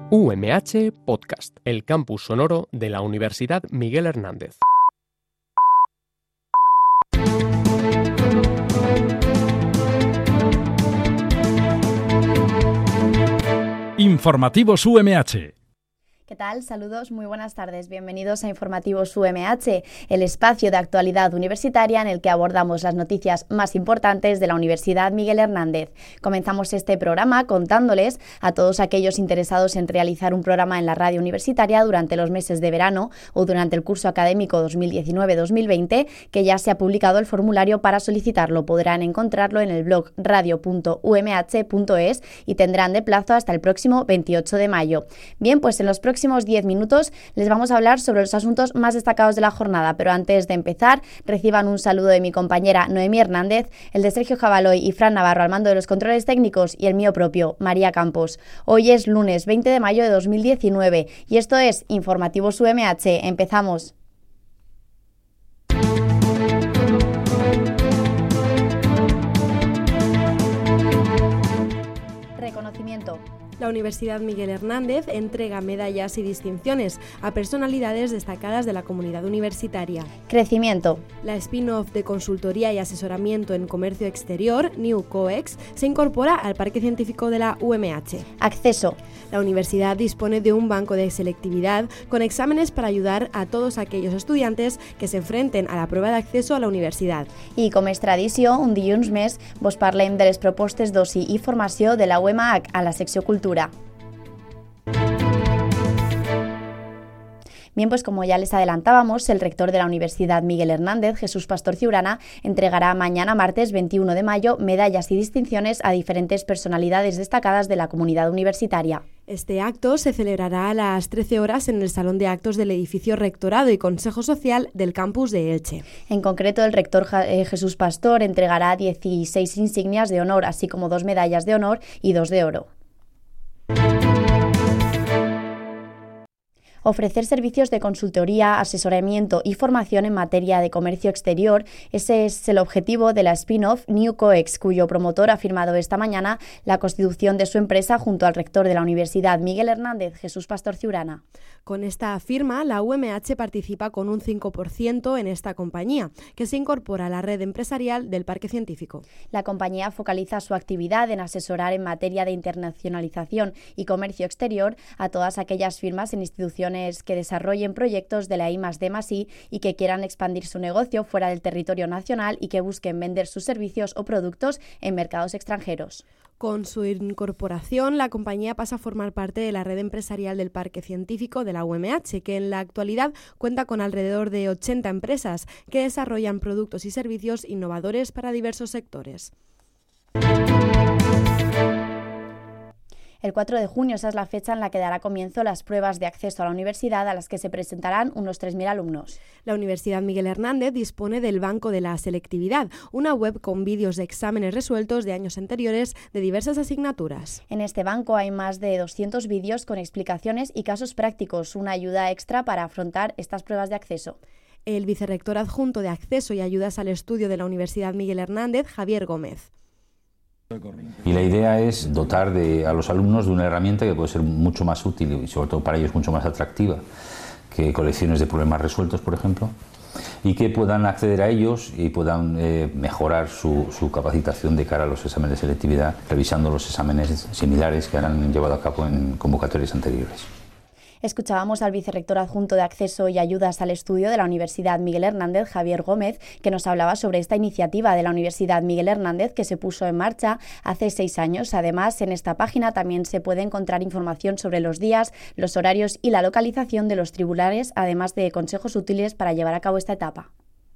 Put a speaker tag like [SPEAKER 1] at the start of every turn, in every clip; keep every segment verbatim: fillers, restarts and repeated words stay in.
[SPEAKER 1] U M H Podcast, el campus sonoro de la Universidad Miguel Hernández.
[SPEAKER 2] Informativos U M H.
[SPEAKER 3] ¿Qué tal? Saludos, muy buenas tardes. Bienvenidos a Informativos U M H, el espacio de actualidad universitaria en el que abordamos las noticias más importantes de la Universidad Miguel Hernández. Comenzamos este programa contándoles a todos aquellos interesados en realizar un programa en la radio universitaria durante los meses de verano o durante el curso académico dos mil diecinueve dos mil veinte que ya se ha publicado el formulario para solicitarlo. Podrán encontrarlo en el blog radio punto u m h punto es y tendrán de plazo hasta el próximo veintiocho de mayo. Bien, pues en los próximos próximos diez minutos les vamos a hablar sobre los asuntos más destacados de la jornada, pero antes de empezar, reciban un saludo de mi compañera Noemí Hernández, el de Sergio Jabaloy y Fran Navarro al mando de los controles técnicos y el mío propio, María Campos. Hoy es lunes veinte de mayo de dos mil diecinueve y esto es Informativos U M H. Empezamos. Reconocimiento.
[SPEAKER 4] La Universidad Miguel Hernández entrega medallas y distinciones a personalidades destacadas de la comunidad universitaria.
[SPEAKER 3] Crecimiento.
[SPEAKER 4] La spin-off de consultoría y asesoramiento en comercio exterior, NewCoex, se incorpora al Parque Científico de la U M H.
[SPEAKER 3] Acceso.
[SPEAKER 4] La universidad dispone de un banco de selectividad con exámenes para ayudar a todos aquellos estudiantes que se enfrenten a la prueba de acceso a la universidad.
[SPEAKER 3] I com és tradició, un dilluns més vos parlem de les propostes d'oci i formació de la U M H a la secció Cultura. Bien, pues como ya les adelantábamos, el rector de la Universidad Miguel Hernández, Jesús Pastor Ciurana, entregará mañana martes veintiuno de mayo medallas y distinciones a diferentes personalidades destacadas de la comunidad universitaria.
[SPEAKER 4] Este acto se celebrará a las trece horas en el Salón de Actos del edificio Rectorado y Consejo Social del campus de Elche.
[SPEAKER 3] En concreto, el rector eh, Jesús Pastor entregará dieciséis insignias de honor, así como dos medallas de honor y dos de oro. Ofrecer servicios de consultoría, asesoramiento y formación en materia de comercio exterior, ese es el objetivo de la spin-off NewCoex, cuyo promotor ha firmado esta mañana la constitución de su empresa junto al rector de la Universidad Miguel Hernández, Jesús Pastor Ciurana.
[SPEAKER 4] Con esta firma, la U M H participa con un cinco por ciento en esta compañía, que se incorpora a la red empresarial del Parque Científico.
[SPEAKER 3] La compañía focaliza su actividad en asesorar en materia de internacionalización y comercio exterior a todas aquellas firmas en instituciones que desarrollen proyectos de la I más D más I y que quieran expandir su negocio fuera del territorio nacional y que busquen vender sus servicios o productos en mercados extranjeros.
[SPEAKER 4] Con su incorporación, la compañía pasa a formar parte de la red empresarial del Parque Científico de la U M H, que en la actualidad cuenta con alrededor de ochenta empresas que desarrollan productos y servicios innovadores para diversos sectores.
[SPEAKER 3] El cuatro de junio, esa es la fecha en la que dará comienzo las pruebas de acceso a la universidad a las que se presentarán unos tres mil alumnos.
[SPEAKER 4] La Universidad Miguel Hernández dispone del Banco de la Selectividad, una web con vídeos de exámenes resueltos de años anteriores de diversas asignaturas.
[SPEAKER 3] En este banco hay más de doscientos vídeos con explicaciones y casos prácticos, una ayuda extra para afrontar estas pruebas de acceso.
[SPEAKER 4] El vicerrector adjunto de Acceso y Ayudas al Estudio de la Universidad Miguel Hernández, Javier Gómez.
[SPEAKER 5] Y la idea es dotar de, a los alumnos de una herramienta que puede ser mucho más útil y sobre todo para ellos mucho más atractiva que colecciones de problemas resueltos, por ejemplo, y que puedan acceder a ellos y puedan eh, mejorar su, su capacitación de cara a los exámenes de selectividad, revisando los exámenes similares que han llevado a cabo en convocatorias anteriores.
[SPEAKER 3] Escuchábamos al vicerrector adjunto de Acceso y Ayudas al Estudio de la Universidad Miguel Hernández, Javier Gómez, que nos hablaba sobre esta iniciativa de la Universidad Miguel Hernández que se puso en marcha hace seis años. Además, en esta página también se puede encontrar información sobre los días, los horarios y la localización de los tribunales, además de consejos útiles para llevar a cabo esta etapa.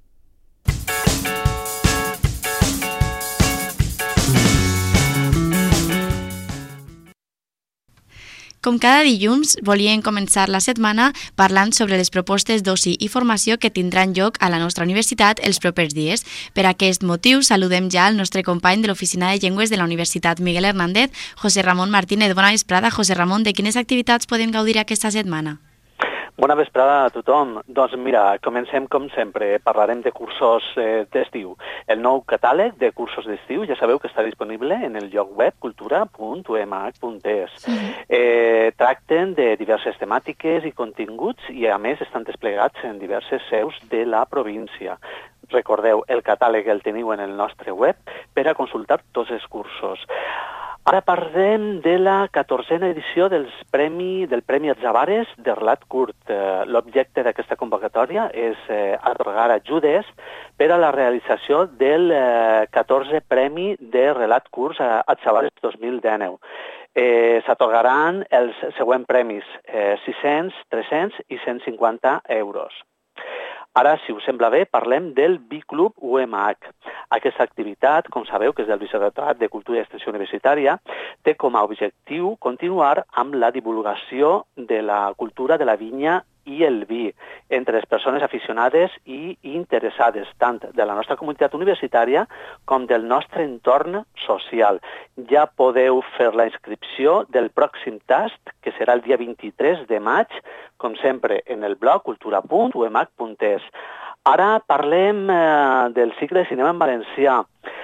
[SPEAKER 6] Com cada dilluns, volíem començar la setmana parlant sobre les propostes d'oci i formació que tindran lloc a la nostra universitat els propers dies. Per aquest motiu, saludem ja el nostre company de l'Oficina de Llengües de la Universitat Miguel Hernández, José Ramón Martínez. Bona vesprada, José Ramón. De quines activitats podem gaudir aquesta setmana?
[SPEAKER 2] Bona vesprada a tothom. Doncs mira, comencem com sempre. Parlarem de cursos eh, d'estiu. El nou catàleg de cursos d'estiu ja sabeu que està disponible en el lloc web cultura punt u m h punt e s. Sí. Eh, tracten de diverses temàtiques i continguts i a més estan desplegats en diverses seus de la província. Recordeu, el catàleg el teniu en el nostre web per a consultar tots els cursos. Ara parlem de la catorzena edició dels premi, del Premi Atzabares de relat curt. Eh, L'objecte d'aquesta convocatòria és eh, atorgar ajudes per a la realització del eh, catorzè Premi de relat curt a Atzabares dos mil dinou. Eh, S'atorgaran els següents premis, eh, sis-cents, tres-cents i cent cinquanta euros. Ara, si us sembla bé, parlem del Biclub U M H. Aquesta activitat, com sabeu, que és del Vicerrectorat de Cultura i Extensió Universitària, té com a objectiu continuar amb la divulgació de la cultura de la vinya i el vi entre les persones aficionades i interessades tant de la nostra comunitat universitària com del nostre entorn social. Ja podeu fer la inscripció del pròxim tast, que serà el dia vint-i-tres de maig, com sempre en el blog cultura punt u m h punt e s. Ara parlem eh, del cicle de cinema en valencià.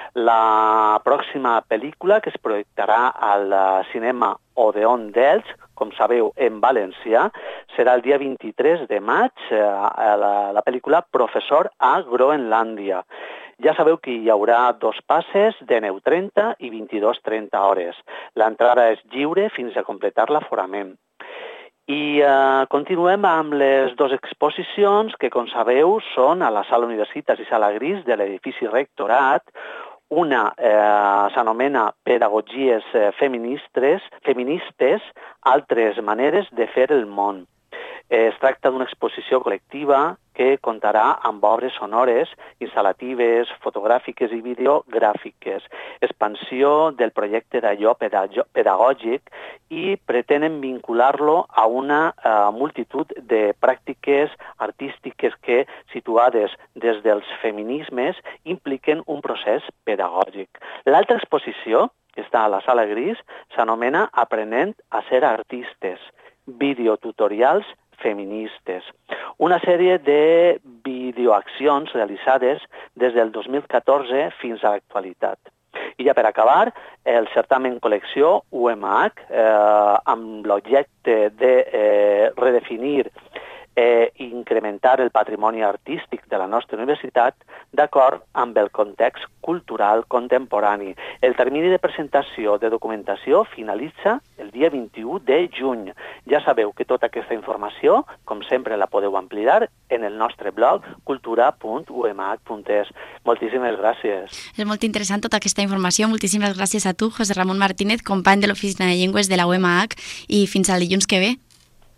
[SPEAKER 2] La pròxima pel·lícula que es projectarà al cinema Odeon d'Elx, com sabeu, en valencià, serà el dia vint-i-tres de maig, eh, la, la pel·lícula Professor a Groenlàndia. Ja sabeu que hi haurà dos passes de deu trenta i vint-i-dos trenta hores. L'entrada és lliure fins a completar l'aforament. I eh, continuem amb les dues exposicions que, com sabeu, són a la Sala Universitas i Sala Gris de l'edifici Rectorat. Una eh, s'anomena Pedagogies feministes, feministes, altres maneres de fer el món. Eh, es tracta d'una exposició col·lectiva que comptarà amb obres sonores, instal·latives, fotogràfiques i videogràfiques, expansió del projecte d'allò pedagògic i pretenen vincular-lo a una uh, multitud de pràctiques artístiques que, situades des dels feminismes, impliquen un procés pedagògic. L'altra exposició, que està a la Sala Gris, s'anomena Aprenent a ser artistes, videotutorials feministes. Una sèrie de videoaccions realitzades des del dos mil catorze fins a l'actualitat. I ja per acabar, el certamen col·lecció U M H, eh, amb l'objecte de eh, redefinir eh, i incrementar el patrimoni artístic de la nostra universitat d'acord amb el context cultural contemporani. El termini de presentació de documentació finalitza el dia vint-i-u de juny. Ja sabeu que tota aquesta informació, com sempre, la podeu ampliar en el nostre blog cultura punt u m h punt e s. Moltíssimes gràcies.
[SPEAKER 6] És molt interessant tota aquesta informació. Moltíssimes gràcies a tu, José Ramón Martínez, company de l'Oficina de Llengües de la U M H, i fins al dilluns que ve.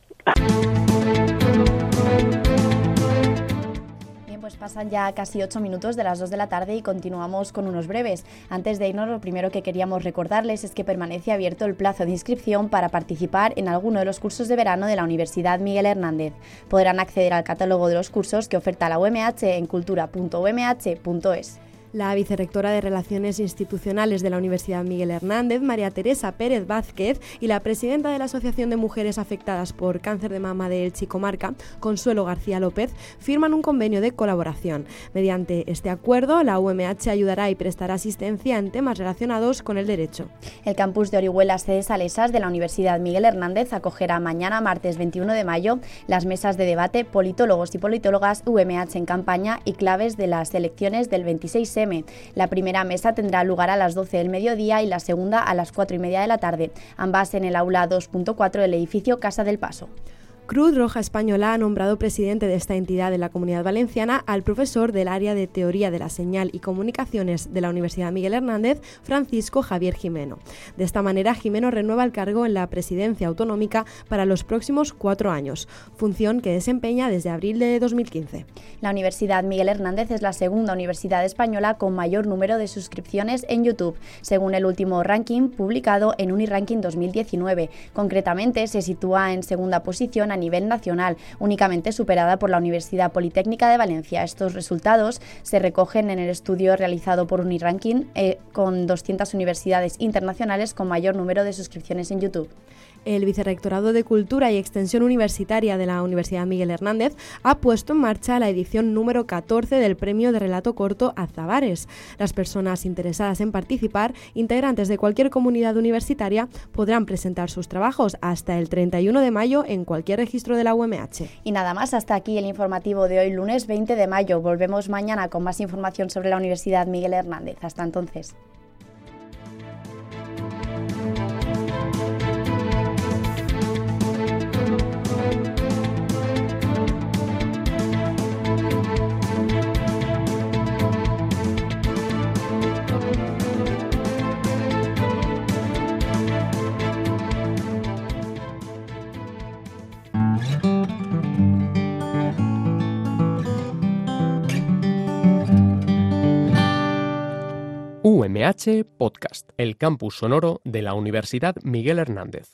[SPEAKER 3] Pues pasan ya casi ocho minutos de las dos de la tarde y continuamos con unos breves. Antes de irnos, lo primero que queríamos recordarles es que permanece abierto el plazo de inscripción para participar en alguno de los cursos de verano de la Universidad Miguel Hernández. Podrán acceder al catálogo de los cursos que oferta la U M H en cultura punto u m h punto e s.
[SPEAKER 4] La vicerrectora de Relaciones Institucionales de la Universidad Miguel Hernández, María Teresa Pérez Vázquez, y la presidenta de la Asociación de Mujeres Afectadas por Cáncer de Mama de Elche y Comarca, Consuelo García López, firman un convenio de colaboración. Mediante este acuerdo, la U M H ayudará y prestará asistencia en temas relacionados con el derecho.
[SPEAKER 3] El campus de Orihuela, sede Salesas de la Universidad Miguel Hernández, acogerá mañana, martes veintiuno de mayo, las mesas de debate Politólogos y Politólogas U M H en campaña y claves de las elecciones del veintiséis eme. La primera mesa tendrá lugar a las doce del mediodía y la segunda a las cuatro y media de la tarde, ambas en el aula dos punto cuatro del edificio Casa del Paso.
[SPEAKER 4] Cruz Roja Española ha nombrado presidente de esta entidad de la Comunidad Valenciana al profesor del área de Teoría de la Señal y Comunicaciones de la Universidad Miguel Hernández, Francisco Javier Jimeno. De esta manera, Jimeno renueva el cargo en la presidencia autonómica para los próximos cuatro años, función que desempeña desde abril de dos mil quince.
[SPEAKER 3] La Universidad Miguel Hernández es la segunda universidad española con mayor número de suscripciones en YouTube, según el último ranking publicado en Uniranking dos mil diecinueve. Concretamente, se sitúa en segunda posición a a nivel nacional, únicamente superada por la Universidad Politécnica de Valencia. Estos resultados se recogen en el estudio realizado por Uniranking eh, con doscientas universidades internacionales con mayor número de suscripciones en YouTube.
[SPEAKER 4] El Vicerrectorado de Cultura y Extensión Universitaria de la Universidad Miguel Hernández ha puesto en marcha la edición número catorce del Premio de Relato Corto Azabares. Las personas interesadas en participar, integrantes de cualquier comunidad universitaria, podrán presentar sus trabajos hasta el treinta y uno de mayo en cualquier registro de la U M H.
[SPEAKER 3] Y nada más, hasta aquí el informativo de hoy, lunes veinte de mayo. Volvemos mañana con más información sobre la Universidad Miguel Hernández. Hasta entonces.
[SPEAKER 1] U M H Podcast, el campus sonoro de la Universidad Miguel Hernández.